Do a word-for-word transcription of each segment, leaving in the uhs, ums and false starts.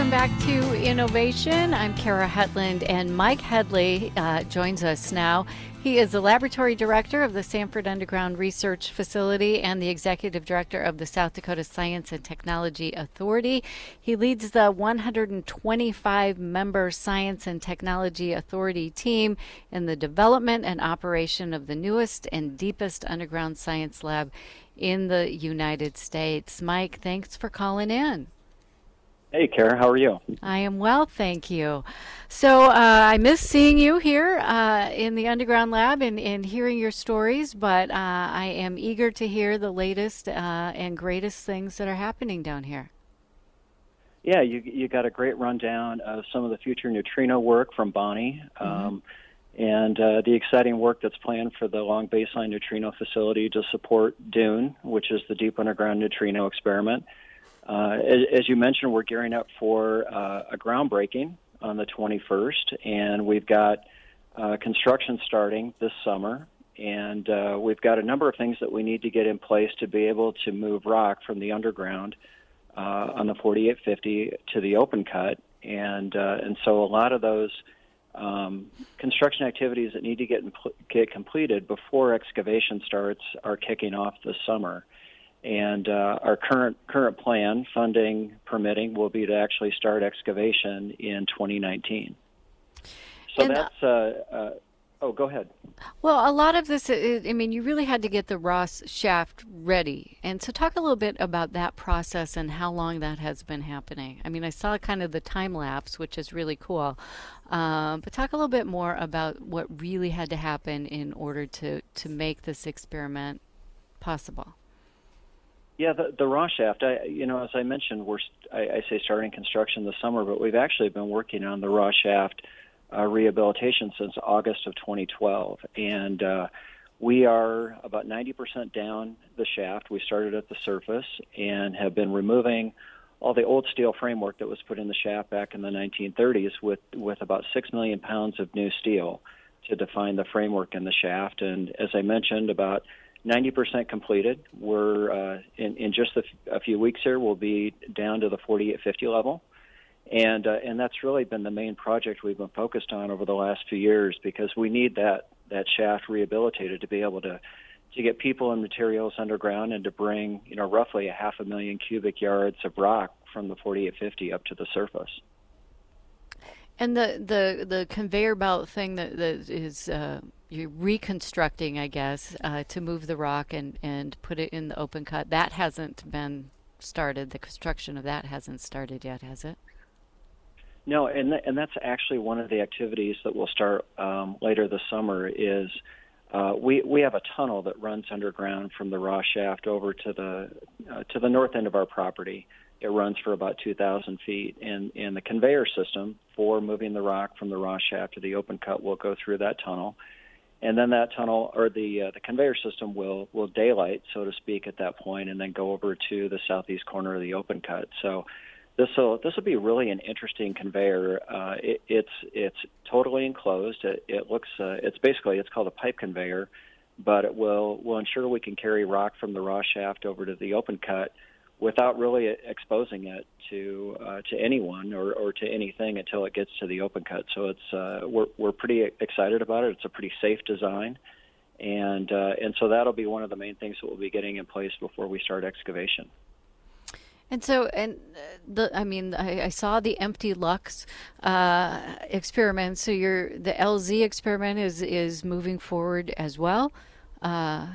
welcome back to Innovation. I'm Kara Hetland, and Mike Headley uh, joins us now. He is the Laboratory Director of the Sanford Underground Research Facility and the Executive Director of the South Dakota Science and Technology Authority. He leads the one hundred twenty-five member Science and Technology Authority team in the development and operation of the newest and deepest underground science lab in the United States. Mike, thanks for calling in. Hey, Kara, how are you? I am well, thank you. So uh, I miss seeing you here uh, in the Underground Lab and, and hearing your stories, but uh, I am eager to hear the latest uh, and greatest things that are happening down here. Yeah, you you got a great rundown of some of the future neutrino work from Bonnie, um, mm-hmm. and uh, the exciting work that's planned for the Long Baseline Neutrino Facility to support DUNE, which is the Deep Underground Neutrino Experiment. Uh, as, as you mentioned, we're gearing up for uh, a groundbreaking on the twenty-first, and we've got uh, construction starting this summer, and uh, we've got a number of things that we need to get in place to be able to move rock from the underground uh, on the forty-eight fifty to the open cut, and uh, and so a lot of those um, construction activities that need to get, impl- get completed before excavation starts are kicking off this summer. And uh, our current current plan, funding, permitting, will be to actually start excavation in twenty nineteen. So and, that's, uh, uh, oh, go ahead. Well, a lot of this, I mean, you really had to get the Ross shaft ready. And so talk a little bit about that process and how long that has been happening. I mean, I saw kind of the time lapse, which is really cool. Um, but talk a little bit more about what really had to happen in order to, to make this experiment possible. Yeah, the, the Ross shaft, I, you know, as I mentioned, we're, I, I say starting construction this summer, but we've actually been working on the Ross shaft uh, rehabilitation since August of twenty twelve. And uh, we are about ninety percent down the shaft. We started at the surface and have been removing all the old steel framework that was put in the shaft back in the nineteen thirties with, with about six million pounds of new steel to define the framework in the shaft. And as I mentioned, about ninety percent completed. We're uh, in, in just a, f- a few weeks here, we'll be down to the forty-eight fifty level. And uh, and that's really been the main project we've been focused on over the last few years, because we need that, that shaft rehabilitated to be able to, to get people and materials underground and to bring, you know, roughly a half a million cubic yards of rock from the forty-eight fifty up to the surface. And the, the, the conveyor belt thing that, that is uh, you're reconstructing, I guess, uh, to move the rock and, and put it in the open cut, that hasn't been started. The construction of that hasn't started yet, has it? No, and th- and that's actually one of the activities that will start um, later this summer. Is uh, we we have a tunnel that runs underground from the Ross shaft over to the uh, to the north end of our property. It runs for about two thousand feet, and, and the conveyor system for moving the rock from the Ross shaft to the open cut will go through that tunnel. And then that tunnel, or the uh, the conveyor system, will will daylight, so to speak, at that point, and then go over to the southeast corner of the open cut. So this will this will be really an interesting conveyor. Uh, it, it's it's totally enclosed. It, it looks uh, it's basically it's called a pipe conveyor, but it will will ensure we can carry rock from the Ross shaft over to the open cut without really exposing it to uh, to anyone or, or to anything until it gets to the open cut. So it's uh, we're we're pretty excited about it. It's a pretty safe design, and uh, and so that'll be one of the main things that we'll be getting in place before we start excavation. And so, and the I mean, I, I saw the Empty Lux uh, experiment. So your the L Z experiment is is moving forward as well uh,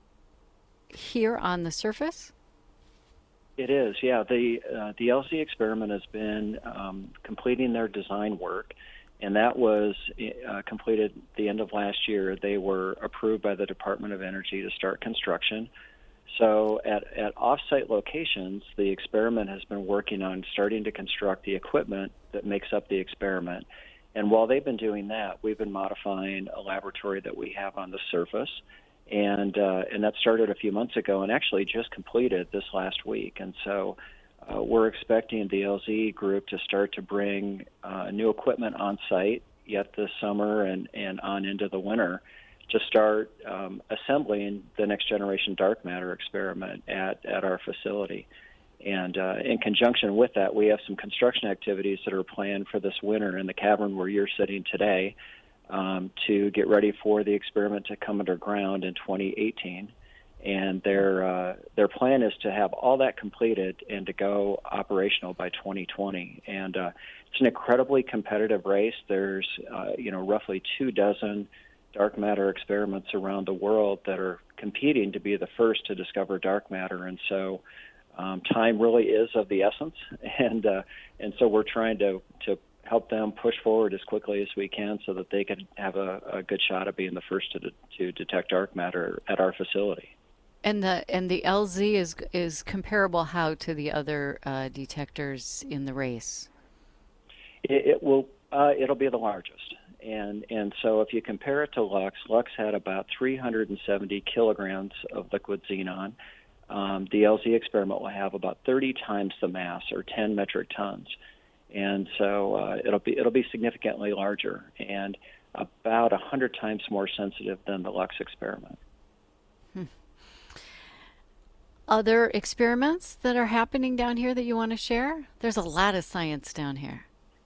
here on the surface. It is, yeah. The uh, the L Z experiment has been um, completing their design work, and that was uh, completed at the end of last year. They were approved by the Department of Energy to start construction. So at, at off-site locations, the experiment has been working on starting to construct the equipment that makes up the experiment. And while they've been doing that, we've been modifying a laboratory that we have on the surface. And uh, and that started a few months ago and actually just completed this last week. And so uh, we're expecting the L Z group to start to bring uh, new equipment on site yet this summer and, and on into the winter to start um, assembling the next generation dark matter experiment at, at our facility. And uh, in conjunction with that, we have some construction activities that are planned for this winter in the cavern where you're sitting today um, to get ready for the experiment to come underground in twenty eighteen. And their uh, their plan is to have all that completed and to go operational by twenty twenty. And uh, it's an incredibly competitive race. There's uh, you know roughly two dozen dark matter experiments around the world that are competing to be the first to discover dark matter. And so um, time really is of the essence. And uh, and so we're trying to to help them push forward as quickly as we can so that they can have a, a good shot at being the first to de- to detect dark matter at our facility. And the and the L Z is is comparable how to the other uh, detectors in the race? It, it will uh, it'll be the largest, and and so if you compare it to Lux, Lux had about three hundred seventy kilograms of liquid xenon. Um, the L Z experiment will have about thirty times the mass, or ten metric tons, and so uh, it'll be it'll be significantly larger and about a hundred times more sensitive than the Lux experiment. Hmm. Other experiments that are happening down here that you want to share? There's a lot of science down here.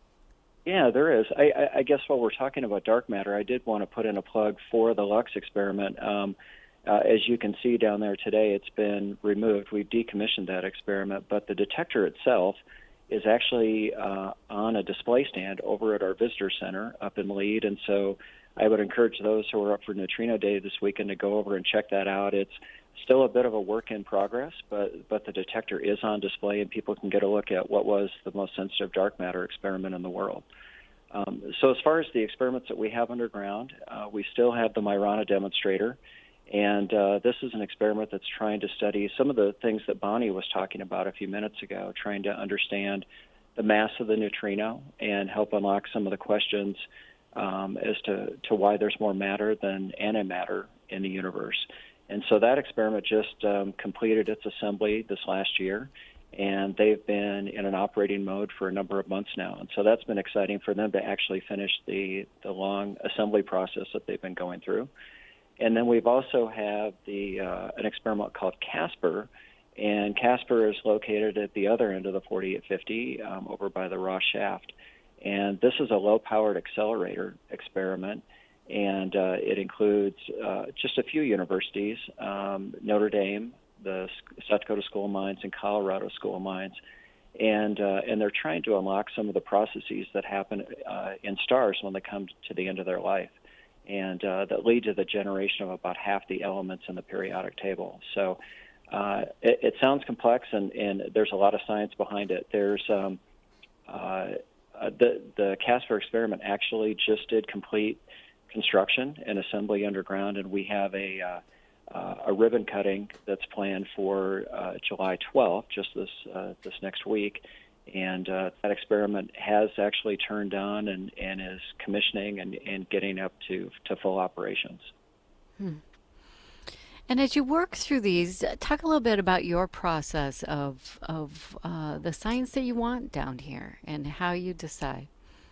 Yeah, there is. I, I, I guess while we're talking about dark matter, I did want to put in a plug for the Lux experiment. Um, uh, as you can see down there today, it's been removed. We've decommissioned that experiment, but the detector itself is actually uh, on a display stand over at our visitor center up in Lead, and so I would encourage those who are up for Neutrino Day this weekend to go over and check that out. It's still a bit of a work in progress, but but the detector is on display, and people can get a look at what was the most sensitive dark matter experiment in the world. Um, so as far as the experiments that we have underground, uh, we still have the Myrana demonstrator, and uh, this is an experiment that's trying to study some of the things that Bonnie was talking about a few minutes ago, trying to understand the mass of the neutrino and help unlock some of the questions um, as to, to why there's more matter than antimatter in the universe. And so that experiment just um, completed its assembly this last year, and they've been in an operating mode for a number of months now. And so that's been exciting for them to actually finish the, the long assembly process that they've been going through. And then we've also have the uh, an experiment called Casper, and Casper is located at the other end of the forty-eight fifty um, over by the Ross Shaft. And this is a low-powered accelerator experiment, and uh, it includes uh, just a few universities, um, Notre Dame, the South Dakota School of Mines, and Colorado School of Mines. And uh, and they're trying to unlock some of the processes that happen uh, in stars when they come to the end of their life, and uh, that lead to the generation of about half the elements in the periodic table. So uh, it, it sounds complex, and, and there's a lot of science behind it. There's um, uh, uh, the, the Casper experiment actually just did complete construction and assembly underground, and we have a uh, uh, a ribbon cutting that's planned for uh, July twelfth, just this uh, this next week. And uh, that experiment has actually turned on and, and is commissioning and, and getting up to, to full operations. Hmm. And as you work through these, talk a little bit about your process of, of uh, the science that you want down here and how you decide.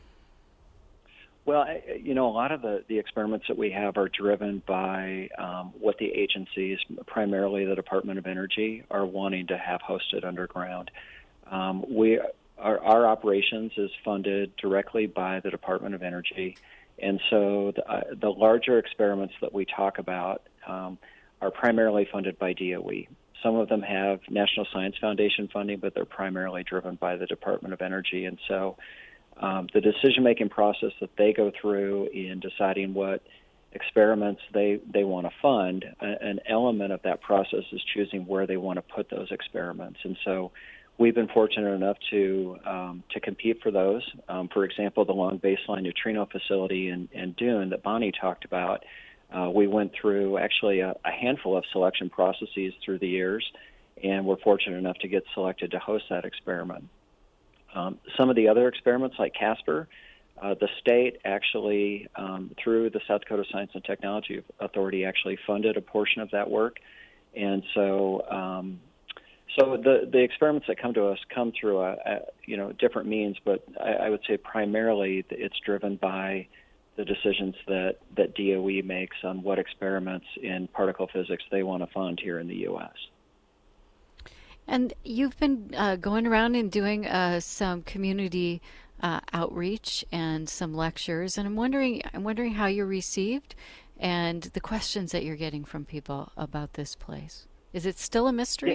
Well, you know, a lot of the, the experiments that we have are driven by um, what the agencies, primarily the Department of Energy, are wanting to have hosted underground. Um, we our, our operations is funded directly by the Department of Energy, and so the, uh, the larger experiments that we talk about um, are primarily funded by D O E. Some of them have National Science Foundation funding, but they're primarily driven by the Department of Energy, and so um, the decision-making process that they go through in deciding what experiments they, they want to fund, a, an element of that process is choosing where they want to put those experiments, and so we've been fortunate enough to um, to compete for those. Um, for example, the Long Baseline Neutrino Facility in, in Dune that Bonnie talked about, uh, we went through actually a, a handful of selection processes through the years, and we're fortunate enough to get selected to host that experiment. Um, some of the other experiments, like Casper, uh, the state actually, um, through the South Dakota Science and Technology Authority, actually funded a portion of that work, and so um, So the, the experiments that come to us come through a, a you know different means, but I, I would say primarily it's driven by the decisions that, that D O E makes on what experiments in particle physics they want to fund here in the U S. And you've been uh, going around and doing uh, some community uh, outreach and some lectures, and I'm wondering, I'm wondering how you're received and the questions that you're getting from people about this place. Is it still a Yeah, mystery?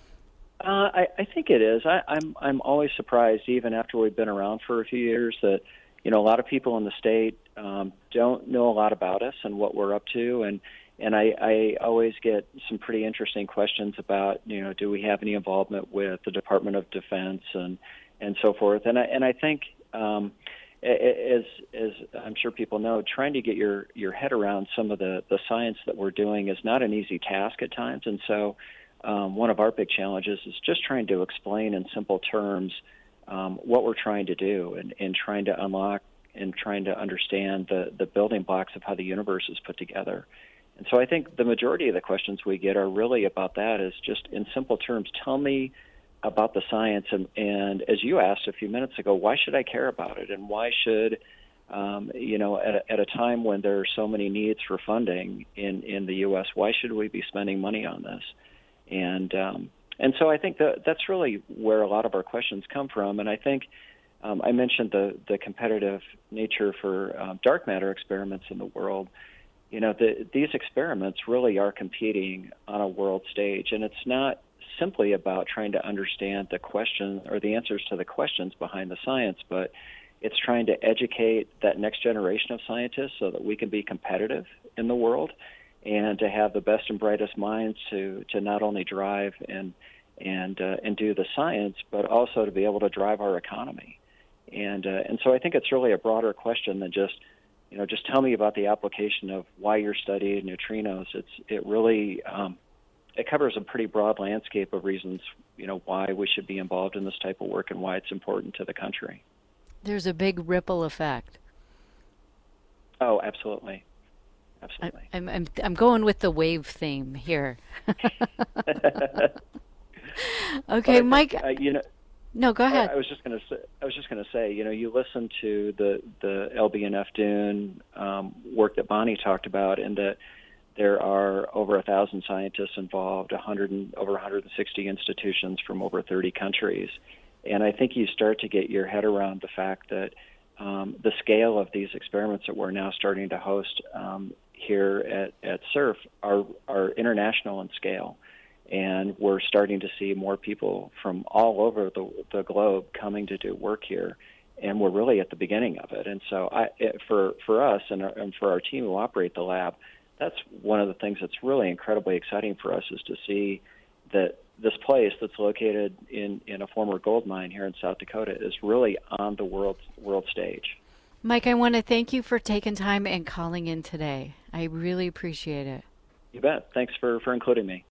uh, I, I think it is. I, I'm I'm always surprised, even after we've been around for a few years, that you know a lot of people in the state um, don't know a lot about us and what we're up to, and and I, I always get some pretty interesting questions about you know do we have any involvement with the Department of Defense and and so forth, and I and I think. Um, as as I'm sure people know, trying to get your your head around some of the the science that we're doing is not an easy task at times, and so um, one of our big challenges is just trying to explain in simple terms um, what we're trying to do, and, and trying to unlock and trying to understand the the building blocks of how the universe is put together. And so I think the majority of the questions we get are really about that, is just in simple terms, tell me about the science, and, and as you asked a few minutes ago, why should I care about it, and why should, um, you know, at a, at a time when there are so many needs for funding in, in the U S, why should we be spending money on this? And um, and so I think that that's really where a lot of our questions come from, and I think um, I mentioned the the competitive nature for um, dark matter experiments in the world. You know, the, these experiments really are competing on a world stage, and it's not simply about trying to understand the question or the answers to the questions behind the science, but it's trying to educate that next generation of scientists so that we can be competitive in the world and to have the best and brightest minds to, to not only drive and and uh, and do the science, but also to be able to drive our economy. And uh, and so I think it's really a broader question than just you know just tell me about the application of why you're studying neutrinos. It's it really um, it covers a pretty broad landscape of reasons, you know, why we should be involved in this type of work and why it's important to the country. There's a big ripple effect. Oh, absolutely, I, absolutely. I'm, I'm, I'm going with the wave theme here. But Okay, I think Mike. uh, you know, No, go I, ahead. I was just going to say, I was just going to say, you know, you listen to the the L B N F Dune um, work that Bonnie talked about, and that there are over a thousand scientists involved, one hundred and, over one hundred sixty institutions from over thirty countries. And I think you start to get your head around the fact that um, the scale of these experiments that we're now starting to host um, here at, at SURF are, are international in scale. And we're starting to see more people from all over the, the globe coming to do work here. And we're really at the beginning of it. And so I, it, for, for us and, and for our team who operate the lab, that's one of the things that's really incredibly exciting for us, is to see that this place that's located in, in a former gold mine here in South Dakota is really on the world world stage. Mike, I want to thank you for taking time and calling in today. I really appreciate it. You bet. Thanks for, for including me.